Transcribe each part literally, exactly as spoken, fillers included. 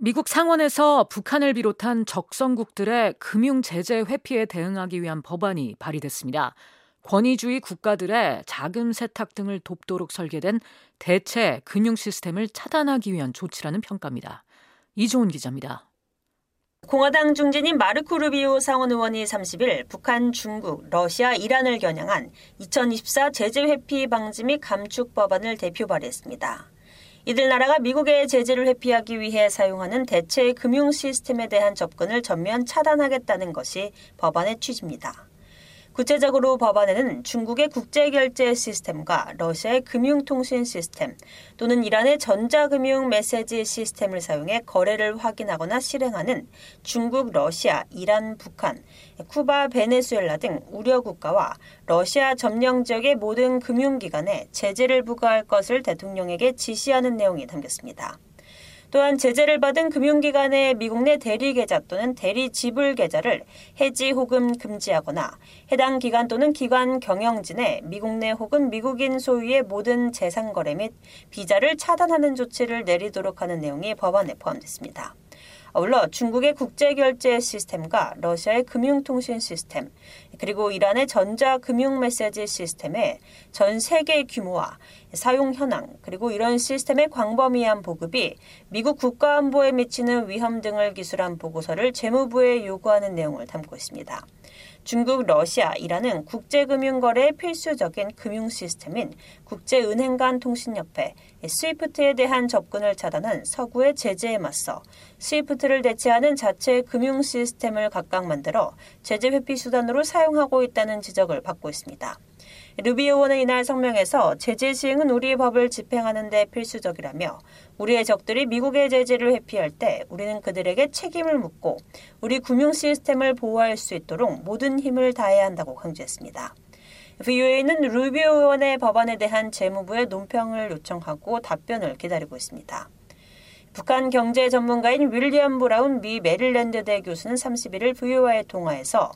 미국 상원에서 북한을 비롯한 적성국들의 금융 제재 회피에 대응하기 위한 법안이 발의됐습니다. 권위주의 국가들의 자금 세탁 등을 돕도록 설계된 대체 금융 시스템을 차단하기 위한 조치라는 평가입니다. 이종훈 기자입니다. 공화당 중진인 마르코 루비오 상원 의원이 삼십일 북한, 중국, 러시아, 이란을 겨냥한 이천이십사 제재 회피 방지 및 감축 법안을 대표 발의했습니다. 이들 나라가 미국의 제재를 회피하기 위해 사용하는 대체 금융 시스템에 대한 접근을 전면 차단하겠다는 것이 법안의 취지입니다. 구체적으로 법안에는 중국의 국제결제 시스템과 러시아의 금융통신 시스템 또는 이란의 전자금융 메시지 시스템을 사용해 거래를 확인하거나 실행하는 중국, 러시아, 이란, 북한, 쿠바, 베네수엘라 등 우려 국가와 러시아 점령 지역의 모든 금융기관에 제재를 부과할 것을 대통령에게 지시하는 내용이 담겼습니다. 또한 제재를 받은 금융기관의 미국 내 대리계좌 또는 대리지불계좌를 해지 혹은 금지하거나 해당 기관 또는 기관 경영진의 미국 내 혹은 미국인 소유의 모든 재산거래 및 비자를 차단하는 조치를 내리도록 하는 내용이 법안에 포함됐습니다. 아울러 중국의 국제결제 시스템과 러시아의 금융통신 시스템, 그리고 이란의 전자금융 메시지 시스템의 전 세계 규모와 사용 현황, 그리고 이런 시스템의 광범위한 보급이 미국 국가안보에 미치는 위험 등을 기술한 보고서를 재무부에 요구하는 내용을 담고 있습니다. 중국, 러시아, 이란은 국제금융거래의 필수적인 금융 시스템인 국제은행 간 통신협회 스위프트에 대한 접근을 차단한 서구의 제재에 맞서 스위프트를 대체하는 자체 금융 시스템을 각각 만들어 제재 회피 수단으로 사용하고 있다는 지적을 받고 있습니다. 루비오 의원은 이날 성명에서 제재 시행은 우리의 법을 집행하는 데 필수적이라며 우리의 적들이 미국의 제재를 회피할 때 우리는 그들에게 책임을 묻고 우리 금융 시스템을 보호할 수 있도록 모든 힘을 다해야 한다고 강조했습니다. 브이오에이는 루비오 의원의 법안에 대한 재무부의 논평을 요청하고 답변을 기다리고 있습니다. 북한 경제 전문가인 윌리엄 브라운 미 메릴랜드대 교수는 삼십일 일 브이오에이와의 통화에서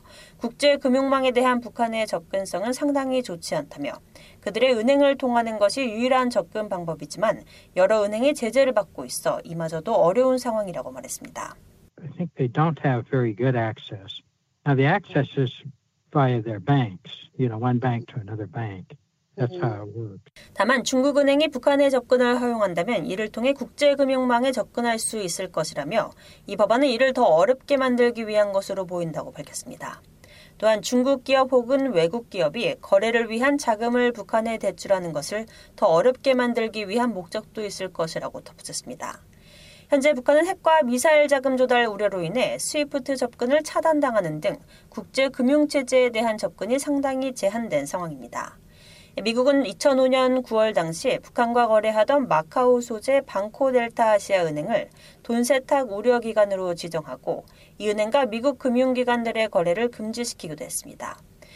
국제금융망에 대한 북한의 접근성은 상당히 좋지 않다며 그들의 은행을 통하는 것이 유일한 접근 방법이지만 여러 은행이 제재를 받고 있어 이마저도 어려운 상황이라고 말했습니다. I think they don't have very good access. Now the access is via their banks, you know, one bank to another bank. That's how it works. 다만 중국은행이 북한의 접근을 허용한다면 이를 통해 국제금융망에 접근할 수 있을 것이라며 이 법안은 이를 더 어렵게 만들기 위한 것으로 보인다고 밝혔습니다. 또한 중국 기업 혹은 외국 기업이 거래를 위한 자금을 북한에 대출하는 것을 더 어렵게 만들기 위한 목적도 있을 것이라고 덧붙였습니다. 현재 북한은 핵과 미사일 자금 조달 우려로 인해 스위프트 접근을 차단당하는 등 국제금융체제에 대한 접근이 상당히 제한된 상황입니다. 미국은 이천오 년 구월 당시 북한과 거래하던 마카오 소재 방코델타 아시아은행을 돈 세탁 우려 기관으로 지정하고 이 은행과 미국 금융기관들의 거래를 금지시키기도 했습니다.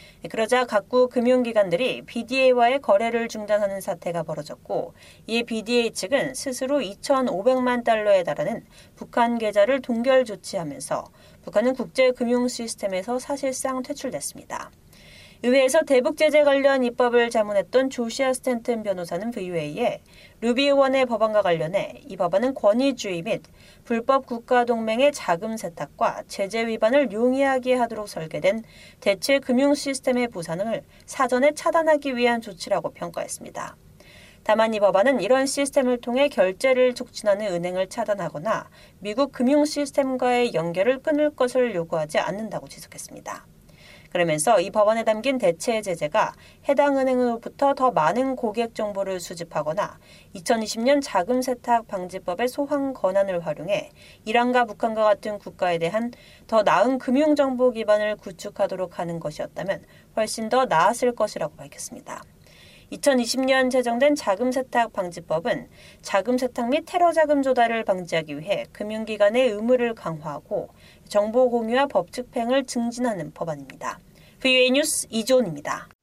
그러자 각국 금융기관들이 비디에이와의 거래를 중단하는 사태가 벌어졌고 이에 비디에이 측은 스스로 이천오백만 달러에 달하는 북한 계좌를 동결 조치하면서 북한은 국제금융 시스템에서 사실상 퇴출됐습니다. 의회에서 대북 제재 관련 입법을 자문했던 조시아 스탠튼 변호사는 브이오에이에 루비 의원의 법안과 관련해 이 법안은 권위주의 및 불법 국가동맹의 자금 세탁과 제재 위반을 용이하게 하도록 설계된 대체 금융 시스템의 부산을 사전에 차단하기 위한 조치라고 평가했습니다. 다만 이 법안은 이런 시스템을 통해 결제를 촉진하는 은행을 차단하거나 미국 금융 시스템과의 연결을 끊을 것을 요구하지 않는다고 지적했습니다. 그러면서 이 법안에 담긴 대체 제재가 해당 은행으로부터 더 많은 고객 정보를 수집하거나 이천이십 년 자금 세탁 방지법의 소환 권한을 활용해 이란과 북한과 같은 국가에 대한 더 나은 금융 정보 기반을 구축하도록 하는 것이었다면 훨씬 더 나았을 것이라고 밝혔습니다. 이천이십 년 제정된 자금 세탁 방지법은 자금 세탁 및 테러 자금 조달을 방지하기 위해 금융기관의 의무를 강화하고 정보 공유와 법 집행을 증진하는 법안입니다. 브이오에이 뉴스 이종훈입니다.